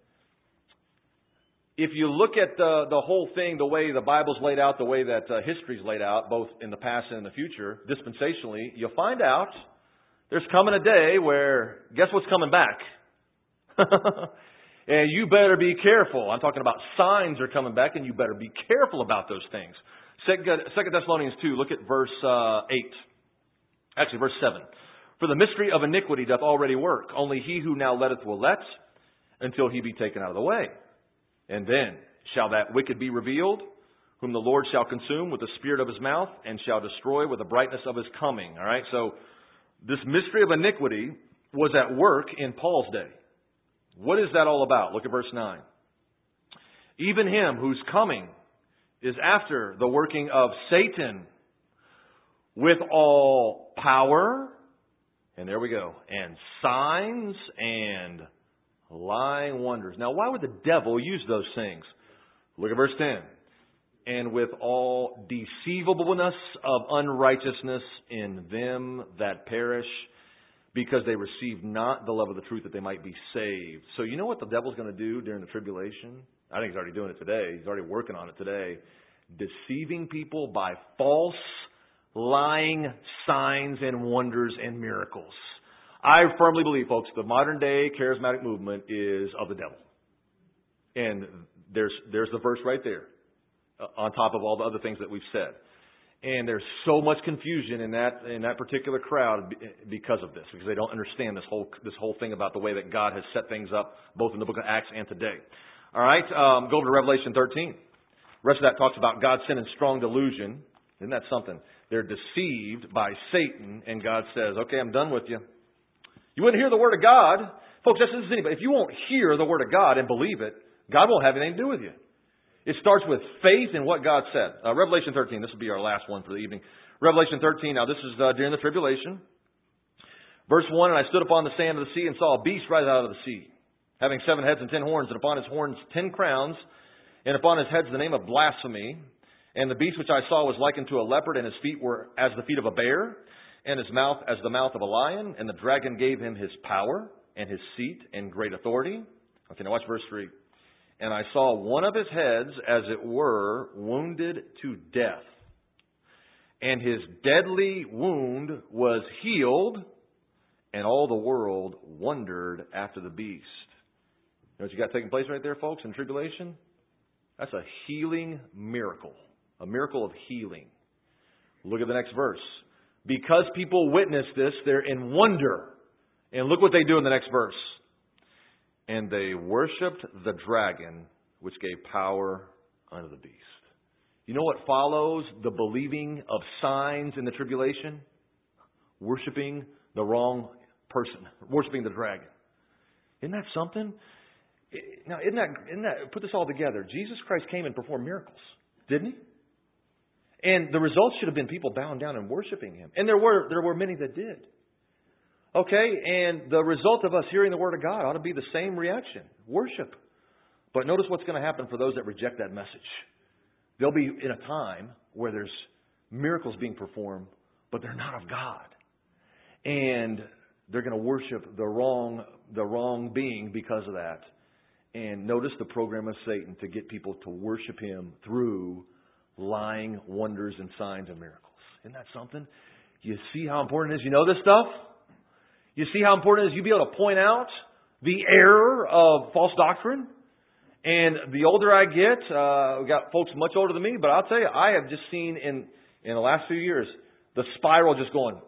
S2: if you look at the whole thing, the way the Bible's laid out, the way that history's laid out, both in the past and in the future, dispensationally, you'll find out there's coming a day where, guess what's coming back? And you better be careful. I'm talking about signs are coming back, and you better be careful about those things. 2 Thessalonians 2, look at verse 8. Actually, verse 7. For the mystery of iniquity doth already work. Only he who now letteth will let, until he be taken out of the way. And then shall that wicked be revealed, whom the Lord shall consume with the spirit of his mouth, and shall destroy with the brightness of his coming. All right, so this mystery of iniquity was at work in Paul's day. What is that all about? Look at verse 9. Even him whose coming is after the working of Satan with all power, and there we go, and signs and lying wonders. Now, why would the devil use those things? Look at verse 10. And with all deceivableness of unrighteousness in them that perish, because they receive not the love of the truth that they might be saved. So you know what the devil's going to do during the tribulation? I think he's already doing it today. He's already working on it today. Deceiving people by false, lying signs and wonders and miracles. I firmly believe, folks, the modern day charismatic movement is of the devil. And there's the verse right there, on top of all the other things that we've said. And there's so much confusion in that particular crowd because of this, because they don't understand this whole thing about the way that God has set things up, both in the book of Acts and today. All right, go over to Revelation 13. The rest of that talks about God sending strong delusion. Isn't that something? They're deceived by Satan, and God says, okay, I'm done with you. You wouldn't hear the word of God. Folks, this is anybody. If you won't hear the Word of God and believe it, God won't have anything to do with you. It starts with faith in what God said. Revelation 13, this will be our last one for the evening. Revelation 13, now this is during the tribulation. Verse 1, and I stood upon the sand of the sea and saw a beast rise out of the sea, having 7 heads and 10 horns, and upon his horns 10 crowns, and upon his heads the name of blasphemy. And the beast which I saw was likened to a leopard, and his feet were as the feet of a bear, and his mouth as the mouth of a lion. And the dragon gave him his power, and his seat, and great authority. Okay, now watch verse 3. And I saw one of his heads, as it were, wounded to death. And his deadly wound was healed, and all the world wondered after the beast. You know what you got taking place right there, folks, in tribulation? That's a healing miracle. A miracle of healing. Look at the next verse. Because people witness this, they're in wonder. And look what they do in the next verse. And they worshipped the dragon, which gave power unto the beast. You know what follows the believing of signs in the tribulation? Worshipping the wrong person. Worshipping the dragon. Isn't that something? Now, isn't that, put this all together. Jesus Christ came and performed miracles, didn't He? And the result should have been people bowing down and worshiping Him. And there were many that did. Okay? And the result of us hearing the Word of God ought to be the same reaction. Worship. But notice what's going to happen for those that reject that message. They'll be in a time where there's miracles being performed, but they're not of God. And they're going to worship the wrong being because of that. And notice the program of Satan to get people to worship him through lying wonders and signs and miracles. Isn't that something? You see how important it is you know this stuff? You see how important it is you be able to point out the error of false doctrine? And the older I get, we've got folks much older than me, but I'll tell you, I have just seen in the last few years, the spiral just going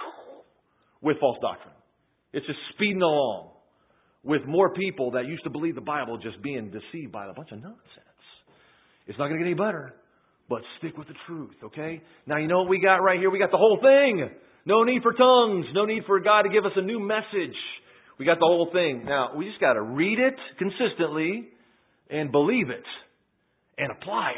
S2: with false doctrine. It's just speeding along with more people that used to believe the Bible just being deceived by a bunch of nonsense. It's not going to get any better, but stick with the truth, okay? Now, you know what we got right here? We got the whole thing. No need for tongues. No need for God to give us a new message. We got the whole thing. Now, we just got to read it consistently and believe it and apply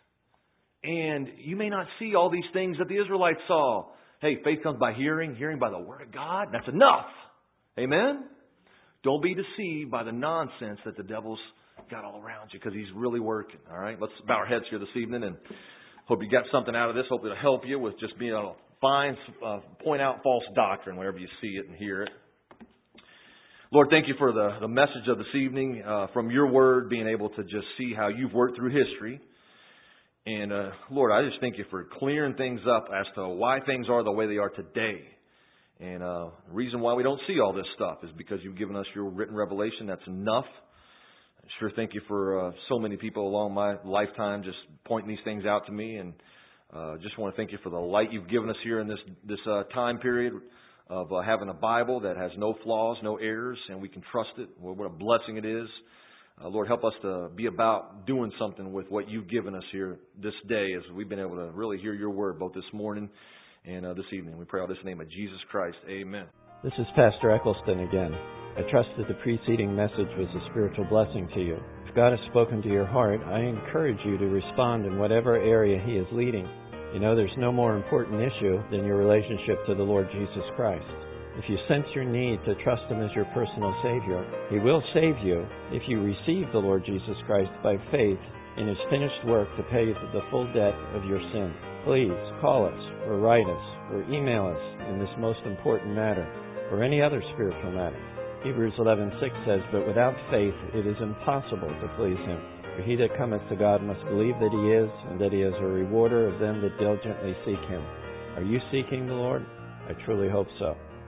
S2: it. And you may not see all these things that the Israelites saw. Hey, faith comes by hearing, hearing by the Word of God. That's enough. Amen? Don't be deceived by the nonsense that the devil's got all around you, because he's really working. All right? Let's bow our heads here this evening and hope you got something out of this. Hope it'll help you with just being able to point out false doctrine whenever you see it and hear it. Lord, thank you for the message of this evening, from your word, being able to just see how you've worked through history. And Lord, I just thank you for clearing things up as to why things are the way they are today. And the reason why we don't see all this stuff is because you've given us your written revelation. That's enough. I sure thank you for so many people along my lifetime just pointing these things out to me. And just want to thank you for the light you've given us here in this time period of having a Bible that has no flaws, no errors, and we can trust it. Well, what a blessing it is. Lord, help us to be about doing something with what you've given us here this day, as we've been able to really hear your word both this morning and this evening. We pray all this in the name of Jesus Christ. Amen.
S1: This is Pastor Eccleston again. I trust that the preceding message was a spiritual blessing to you. If God has spoken to your heart, I encourage you to respond in whatever area He is leading. You know, there's no more important issue than your relationship to the Lord Jesus Christ. If you sense your need to trust Him as your personal Savior, He will save you if you receive the Lord Jesus Christ by faith in His finished work to pay the full debt of your sin. Please call us or write us or email us in this most important matter or any other spiritual matter. Hebrews 11:6 says, "But without faith it is impossible to please Him. For he that cometh to God must believe that He is, and that He is a rewarder of them that diligently seek Him." Are you seeking the Lord? I truly hope so.